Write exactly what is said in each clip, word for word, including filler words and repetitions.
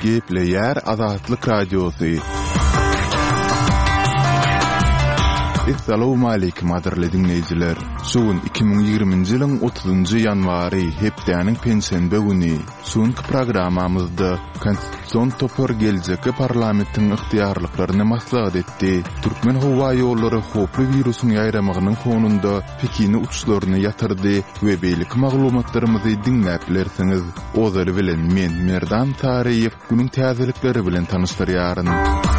Gepleyer Azatlyk Radiosu. Assalamu alaykum adirli dinleyijiler. Suun iki bin ýygrymynjy ýylyň otuzynjy ýanwary hepdeniň pensiýa güni. Suunky programmamyzda Konstitusiýon topar geljeki parlamentiň ygtyýarlyklaryny maslahat etdi. Türkmen howa ýollary hoply wirusyň ýaýramagynyň fonunda Pekini uçuşlaryny ýatyrdy we beýlik maglumatlarymyzy dinläplersiňiz. Ozary bilen men Merdan Taryýew günüň täzelikleri bilen tanışdyrýaryn.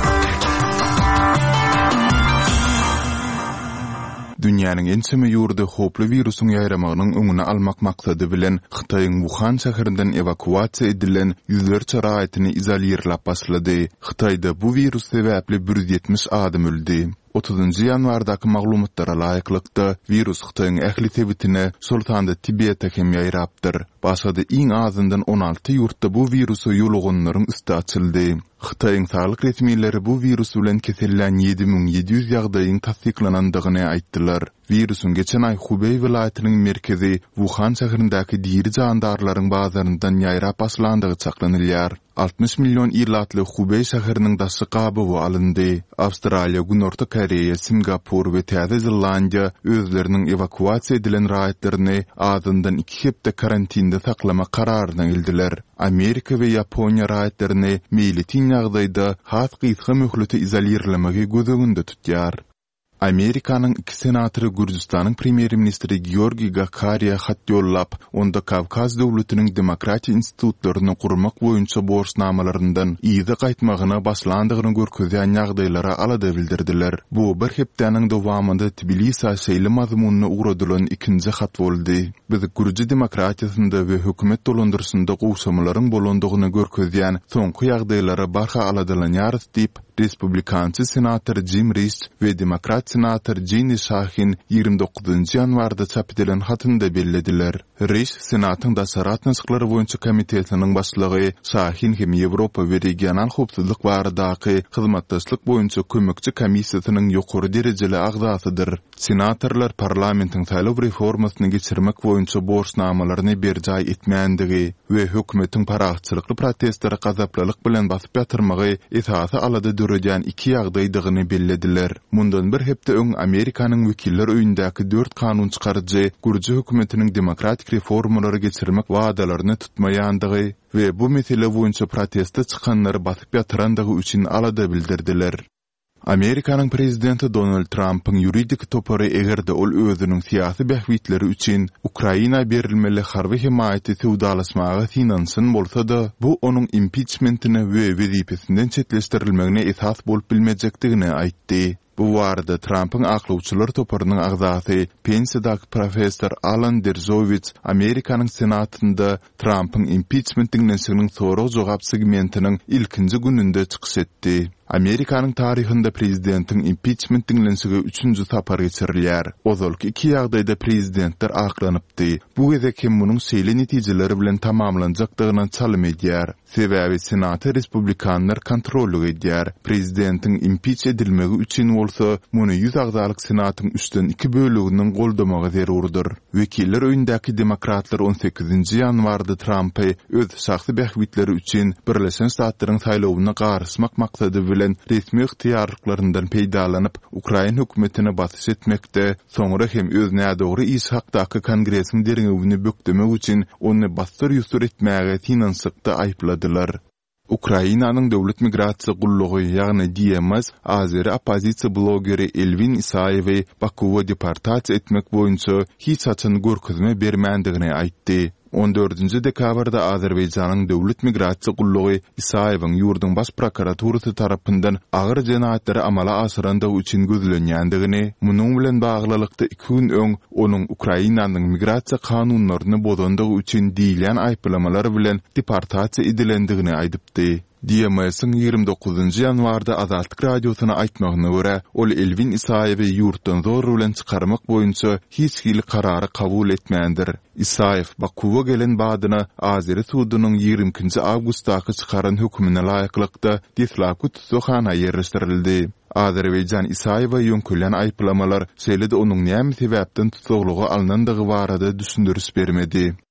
Dünýäniň en çymy ýurdy hoply wirusyň ýaýramagynyň öňüne almak maksady bilen Hytaýyň Wuhan şäherinden evakuasiýa edilen ýüzlerçe raýatyny izolýerlap başlady. Hytaýda bu wirus sebäpli bir yüz ýetmiş adam öldi. otuzynjy ýanwardaky maglumatlara laýyklykda virus Hytaýyň ähli tebitine Sultanda Tibet'e hem ýaýrapdyr. Başady iň azyndan on alty ýurtda bu virusy ýoluganlaryň üstü açyldy. Hytaýyň saglyk resmiýetleri bu virus bilen kesellän ýedi bin ýedi ýüz ýagdaýyň tasdiklanandygyny aýtdylar. Virusun geçen ay Hubei vilayatynyň merkezi Wuhan şäherindäki diri jandarlaryň bazaryndan ýaýrap başlandygy çaklanylýar. altmış milyon illatly Hubei şäheriniň daşy gaby alındy. Awstraliýa, Günorta Koreýa, Singapur we Täze Zelandiýa özleriniň evakuasiýa edilen raýatlaryny azyndan iki hepde karantinde saklama kararyna geldiler. Amerika we Ýaponiýa raýatlaryny meýletin ýagdaýda has gysga möhleti izolýerlemegi gözeginde tutýar. Amerikanyň iki senatory Gürjistanyň premier ministri Georgi Gakariýa hat ýollap, onda Kavkaz döwletiniň demokratiýa institutlaryny gurmak boýunça borçnamalaryndan ýygy gaýtmagyna başlandygyny görkezýän ýagdaýlara alada bildirdiler. Bu bir hepdeniň dowamında Tbilisi şeýle mazmunyna ugradylan ikinji hat boldy. Biz Gürji demokratiýasynda we hökümet dolandyrysynda gowşamalaryň bolandygyny görkezýän soňky ýagdaýlara barha aladylanýar diýip Respublikansy senator Jim Risch we Demokrat senator Jenny Shahin ýygrimi dokuzynjy ýanwarda çap edilen hatynda bellediler. Risch senatyň daşarat nasyklary boýunça komitetining başlygy, Shahin hem Ýewropa we regional howpsuzlyk baradaky hyzmatdaşlyk boýunça kömekçi komissiýasynyň ýokary derejeli agzasydyr. Senatorlar parlamentiň saýlaw reformasyny geçirmek boýunça borçnamalaryny berjaý etmäändigi we hökümetiň paraçylykly protestleri gazaplalyk bilen basyp ýatyrmagy esasy alady döreden iki ýagdaýdygyny bellediler. Mundan bir hepde öň Amerikanyň wekiller öýündäki dört kanun çykarjy Gürji hökümetiniň demokratik reformalary geçirmek wagdalaryny tutmaýandygy we bu mesele boýunça protestde çykanlary basyp ýatyrandygy üçin alada bildirdiler. Amerikanyň prezidenti Donald Trump'ın ýuridik topary egerde ol özüniň syýasy bähwitleri üçin Ukraina berilmeli harby himayaty sowdalaşmagy finansyn bolsa-da, bu onuň impeachmentine we wezipesinden çetleşdirilmegine esas bolup bilmejekdigini aýtdy. Bu warda Trump'ın aklawçylar toparynyň agzasy pensiýadaky professor Alan Dershowitz Amerikanyň senatynda Trump'ın impeachmentinden siginiň soraw jogap segmentiniň ilkinji gününde çykyş etdi. Amerikanyň taryhynda prezidentiň impeachment dinlensigi üçüncü sapar geçirilýär. Ozalky iki ýagdaýda prezidentler aklanypdy. Bu gezek hem munyň seýle netijeleri bilen tamamlanjakdygyna çalym edýär. Sebäbi senatda respublikanlar kontrolly edýär. Prezidentiň impeach edilmegi üçin bolsa, muny ýüz agzalyk senatyň üçden iki bölüginiň goldamagy zerurdyr. Wekiller öýündäki demokratlar on sekizinji ýanwarda Trumpy öz şahsy bähwitleri üçin Birleşen Ştatlaryň saýlawyna garşmak maksady bilen resmi ygtyýarlyklaryndan peýdalanyp Ukraina hökümetine batyş etmekde, soňra hem öz nädogry iş hakdaky kongresiň deriňewini bökdemek üçin ony bastyr ýusur etmäge finansykda aýpladylar. Ukrainanyň döwlet migrasiýa gullugy ýagny D M S azeri opozisiýa blogeri Elvin Isayewy Bakuwa deportasiýa etmek boýunça hiç açan görkezme bermändigini aýtdy. on dördünji dekabrda Azerbaýjanyň döwlet migrasiýa gullugy Isayewyň ýurduň baş prokuraturasy tarapyndan agyr jenaýatlary amala aşyrandygy üçin gözlenýändigini, munyň bilen baglylykda iki gün öň onuň Ukrainanyň migrasiýa kanunlaryny bozandygy üçin diýilen aýplamalary bilen deportasiýa edilendigini aýdypdy. D M S'in ýygrimi dokuzynjy ýanwarda Azatlyk radiosyna aýtmagyna görä, ol Elvin Isayewy ýurtdan zor bilen çykarmak boýunça hiç hili karary kabul etmändir. Isayew Bakuwa gelen badyna Azeri sudunyň ýygrimi awgustdaky çykaran hökmüne laýyklykda dislapy tutuşana ýerleşdirildi. Azerbaýjan Isayewa ýönkülen aýplamalar şeýle-de onuň näme sebäpden tutuklugy alnandygy barada düşündürüş bermedi.